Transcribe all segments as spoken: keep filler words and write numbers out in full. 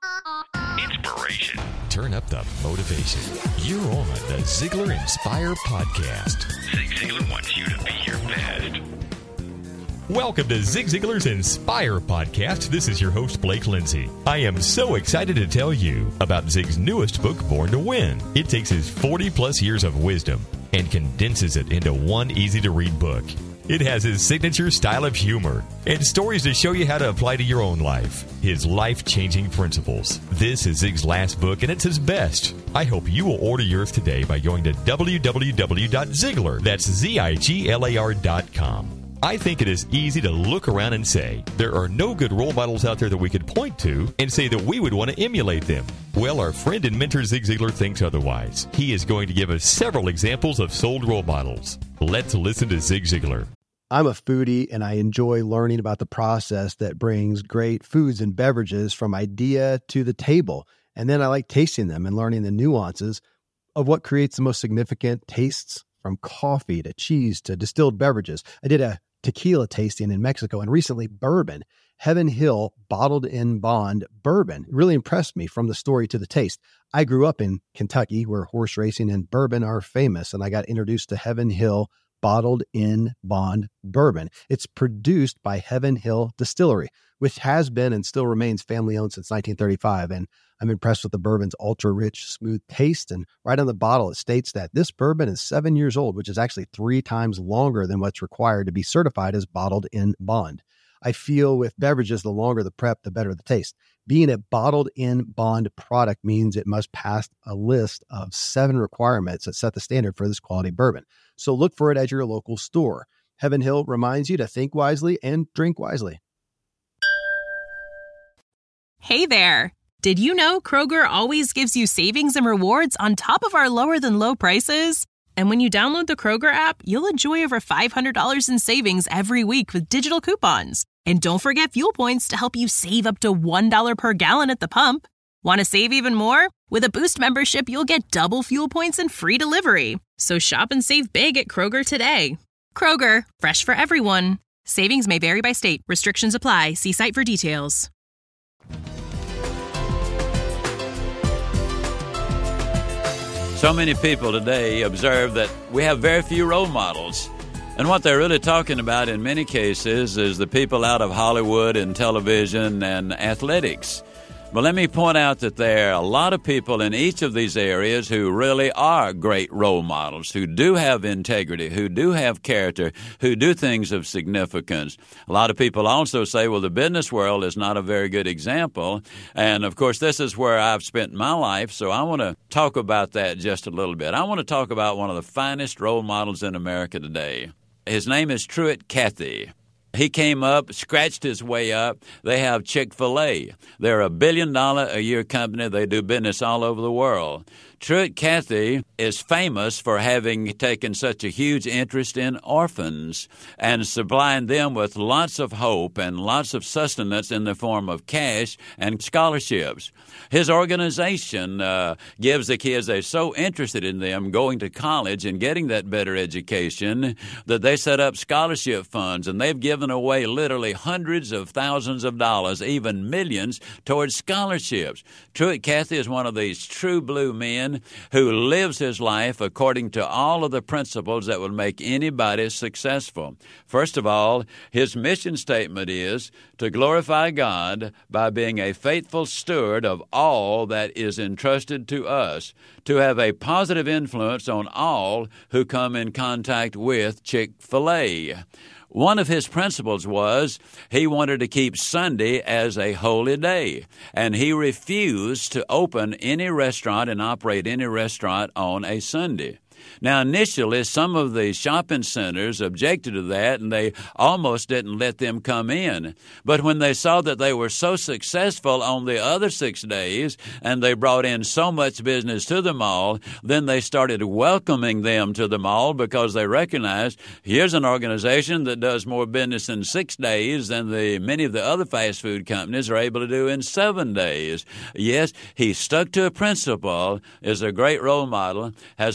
Inspiration. Turn up the motivation. You're on the Ziglar Inspire Podcast. Zig Ziglar wants you to be your best. Welcome to Zig Ziglar's Inspire Podcast. This is your host, Blake Lindsay. I am so excited to tell you about Zig's newest book, Born to Win. It takes his forty plus years of wisdom and condenses it into one easy-to-read book. It has his signature style of humor and stories to show you how to apply to your own life. His life-changing principles. This is Zig's last book, and it's his best. I hope you will order yours today by going to w w w dot ziglar, that's Z I G L A R dot com. I think it is easy to look around and say, there are no good role models out there that we could point to and say that we would want to emulate them. Well, our friend and mentor Zig Ziglar thinks otherwise. He is going to give us several examples of sold role models. Let's listen to Zig Ziglar. I'm a foodie, and I enjoy learning about the process that brings great foods and beverages from idea to the table. And then I like tasting them and learning the nuances of what creates the most significant tastes, from coffee to cheese to distilled beverages. I did a tequila tasting in Mexico, and recently bourbon. Heaven Hill Bottled in Bond Bourbon really impressed me from the story to the taste. I grew up in Kentucky, where horse racing and bourbon are famous, and I got introduced to Heaven Hill Bottled in Bond Bourbon. It's produced by Heaven Hill Distillery, which has been and still remains family-owned since nineteen thirty-five, and I'm impressed with the bourbon's ultra-rich, smooth taste, and right on the bottle it states that this bourbon is seven years old, which is actually three times longer than what's required to be certified as bottled in bond. I feel with beverages, the longer the prep, the better the taste. Being a bottled in bond product means it must pass a list of seven requirements that set the standard for this quality bourbon. So look for it at your local store. Heaven Hill reminds you to think wisely and drink wisely. Hey there. Did you know Kroger always gives you savings and rewards on top of our lower than low prices? And when you download the Kroger app, you'll enjoy over five hundred dollars in savings every week with digital coupons. And don't forget fuel points to help you save up to one dollar per gallon at the pump. Want to save even more? With a Boost membership, you'll get double fuel points and free delivery. So shop and save big at Kroger today. Kroger, fresh for everyone. Savings may vary by state. Restrictions apply. See site for details. So many people today observe that we have very few role models. And what they're really talking about in many cases is the people out of Hollywood and television and athletics. But let me point out that there are a lot of people in each of these areas who really are great role models, who do have integrity, who do have character, who do things of significance. A lot of people also say, well, the business world is not a very good example. And, of course, this is where I've spent my life, so I want to talk about that just a little bit. I want to talk about one of the finest role models in America today. His name is Truett Cathy. He came up, scratched his way up. They have Chick-fil-A. They're a billion-dollar-a-year company. They do business all over the world. Truett Cathy is famous for having taken such a huge interest in orphans and supplying them with lots of hope and lots of sustenance in the form of cash and scholarships. His organization uh, gives the kids, they're so interested in them going to college and getting that better education that they set up scholarship funds, and they've given away literally hundreds of thousands of dollars, even millions, towards scholarships. Truett Cathy is one of these true blue men who lives his life according to all of the principles that will make anybody successful. First of all, his mission statement is to glorify God by being a faithful steward of all that is entrusted to us, to have a positive influence on all who come in contact with Chick-fil-A. One of his principles was he wanted to keep Sunday as a holy day, and he refused to open any restaurant and operate any restaurant on a Sunday. Now, initially, some of the shopping centers objected to that, and they almost didn't let them come in. But when they saw that they were so successful on the other six days, and they brought in so much business to the mall, then they started welcoming them to the mall because they recognized here's an organization that does more business in six days than the many of the other fast food companies are able to do in seven days. Yes, he stuck to a principle, is a great role model, has lived a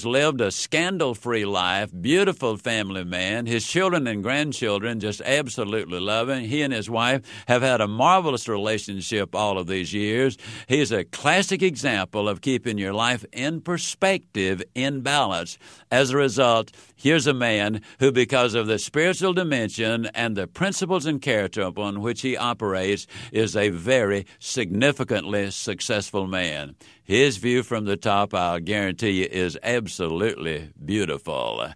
a scandal-free life, beautiful family man. His children and grandchildren just absolutely love him. He and his wife have had a marvelous relationship all of these years. He's a classic example of keeping your life in perspective, in balance. As a result, here's a man who, because of the spiritual dimension and the principles and character upon which he operates, is a very significantly successful man. His view from the top, I'll guarantee you, is absolutely beautiful.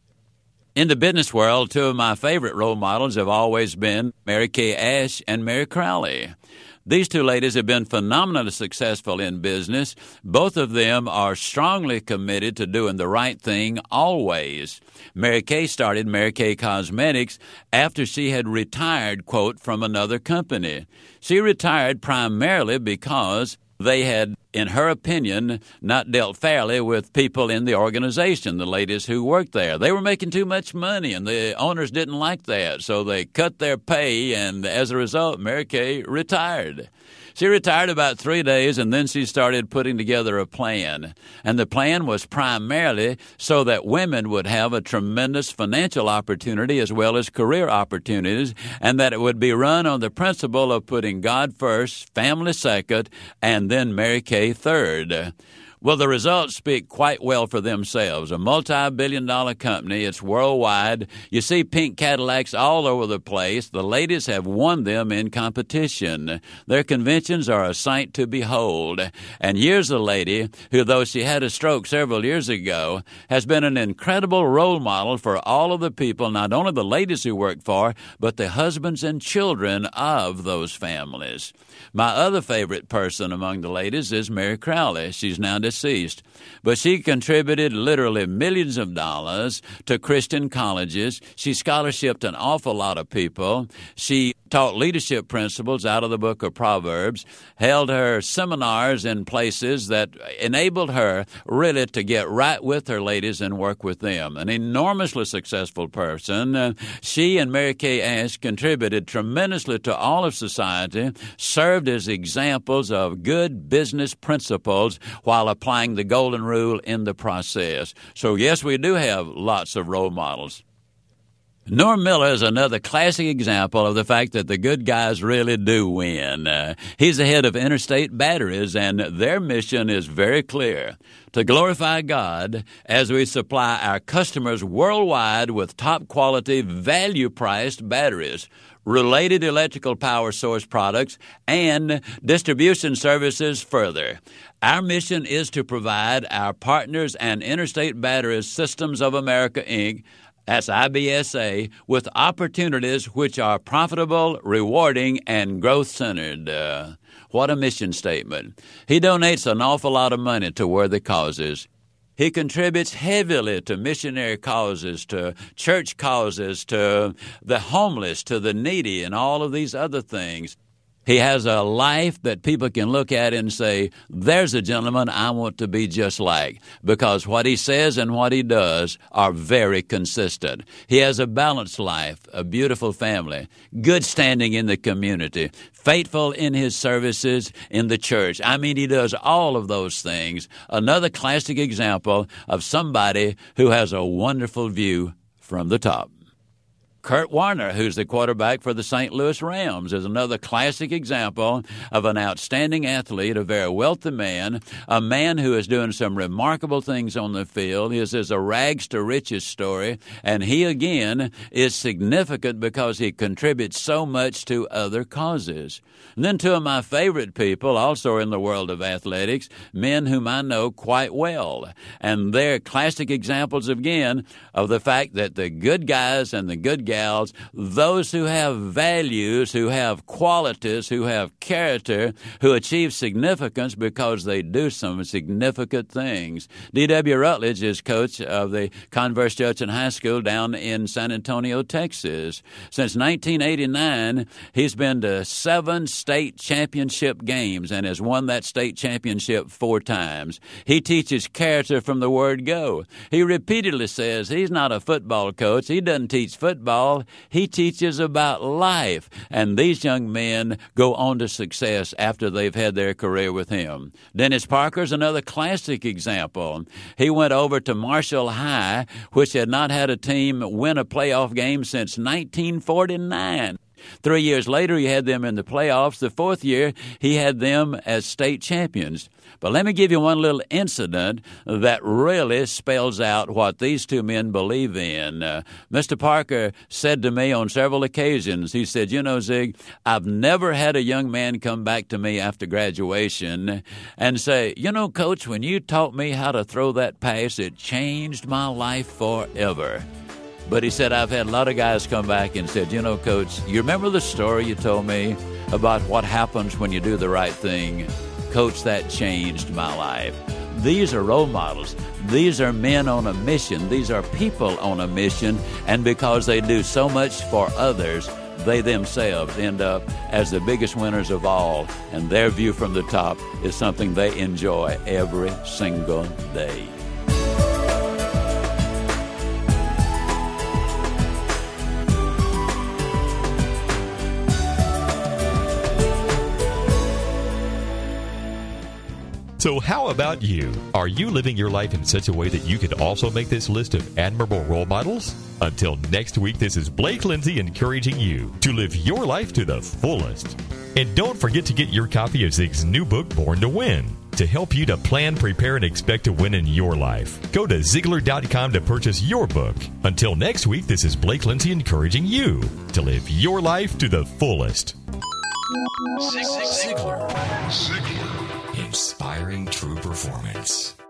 In the business world, two of my favorite role models have always been Mary Kay Ash and Mary Crowley. These two ladies have been phenomenally successful in business. Both of them are strongly committed to doing the right thing always. Mary Kay started Mary Kay Cosmetics after she had retired, quote, from another company. She retired primarily because they had, in her opinion, not dealt fairly with people in the organization, the ladies who worked there. They were making too much money, and the owners didn't like that, so they cut their pay, and as a result, Mary Kay retired. She retired about three days, and then she started putting together a plan. And the plan was primarily so that women would have a tremendous financial opportunity as well as career opportunities, and that it would be run on the principle of putting God first, family second, and then Mary Kay third. Well, the results speak quite well for themselves. A multi-billion dollar company. It's worldwide. You see pink Cadillacs all over the place. The ladies have won them in competition. Their conventions are a sight to behold. And here's a lady who, though she had a stroke several years ago, has been an incredible role model for all of the people, not only the ladies who work for, but the husbands and children of those families. My other favorite person among the ladies is Mary Crowley. She's now deceased. But she contributed literally millions of dollars to Christian colleges. She scholarshiped an awful lot of people. She taught leadership principles out of the book of Proverbs, held her seminars in places that enabled her really to get right with her ladies and work with them. An enormously successful person. Uh, she and Mary Kay Ash contributed tremendously to all of society, served as examples of good business principles while applying the golden rule in the process. So, yes, we do have lots of role models. Norm Miller is another classic example of the fact that the good guys really do win. Uh, he's the head of Interstate Batteries, and their mission is very clear: to glorify God as we supply our customers worldwide with top-quality, value-priced batteries, related electrical power source products, and distribution services further. Our mission is to provide our partners and Interstate Batteries Systems of America, Incorporated, that's I B S A, with opportunities which are profitable, rewarding, and growth-centered. Uh, what a mission statement. He donates an awful lot of money to worthy causes. He contributes heavily to missionary causes, to church causes, to the homeless, to the needy, and all of these other things. He has a life that people can look at and say, there's a gentleman I want to be just like, because what he says and what he does are very consistent. He has a balanced life, a beautiful family, good standing in the community, faithful in his services in the church. I mean, he does all of those things. Another classic example of somebody who has a wonderful view from the top. Kurt Warner, who's the quarterback for the Saint Louis Rams, is another classic example of an outstanding athlete, a very wealthy man, a man who is doing some remarkable things on the field. His is a rags to riches story, and he, again, is significant because he contributes so much to other causes. And then two of my favorite people, also in the world of athletics, men whom I know quite well, and they're classic examples, again, of the fact that the good guys and the good gals, those who have values, who have qualities, who have character, who achieve significance because they do some significant things. D W Rutledge is coach of the Converse Judson High School down in San Antonio, Texas. Since nineteen eighty-nine, he's been to seven state championship games and has won that state championship four times. He teaches character from the word go. He repeatedly says he's not a football coach. He doesn't teach football. all, he teaches about life. And these young men go on to success after they've had their career with him. Dennis Parker's another classic example. He went over to Marshall High, which had not had a team win a playoff game since nineteen forty-nine. Three years later, he had them in the playoffs. The fourth year, he had them as state champions. But let me give you one little incident that really spells out what these two men believe in. Uh, Mister Parker said to me on several occasions, he said, you know, Zig, I've never had a young man come back to me after graduation and say, you know, Coach, when you taught me how to throw that pass, it changed my life forever. But he said, I've had a lot of guys come back and said, you know, Coach, you remember the story you told me about what happens when you do the right thing? Coach, that changed my life. These are role models. These are men on a mission. These are people on a mission. And because they do so much for others, they themselves end up as the biggest winners of all. And their view from the top is something they enjoy every single day. So how about you? Are you living your life in such a way that you could also make this list of admirable role models? Until next week, this is Blake Lindsay encouraging you to live your life to the fullest. And don't forget to get your copy of Zig's new book, Born to Win, to help you to plan, prepare, and expect to win in your life. Go to Ziglar dot com to purchase your book. Until next week, this is Blake Lindsay encouraging you to live your life to the fullest. Ziglar. Ziglar. Ziglar. Inspiring true performance.